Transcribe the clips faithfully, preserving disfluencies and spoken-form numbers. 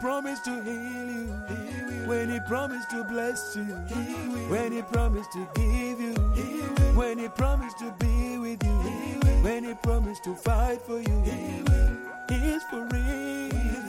promised to heal you, when He promised to bless you, when He promised to give you, when He promised to be with you, when He promised to fight for you, He's for real.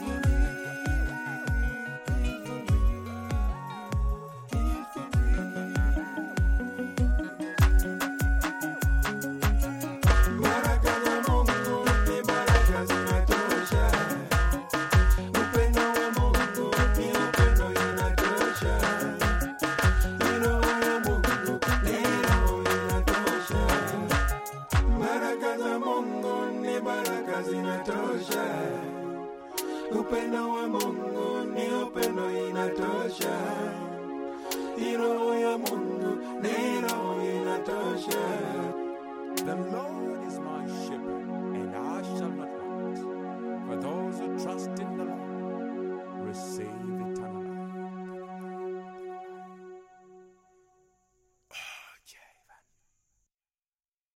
Upendo wa Mungu ni upendo inatosha. Roho ya Mungu ni roho inatosha. The Lord is my shepherd.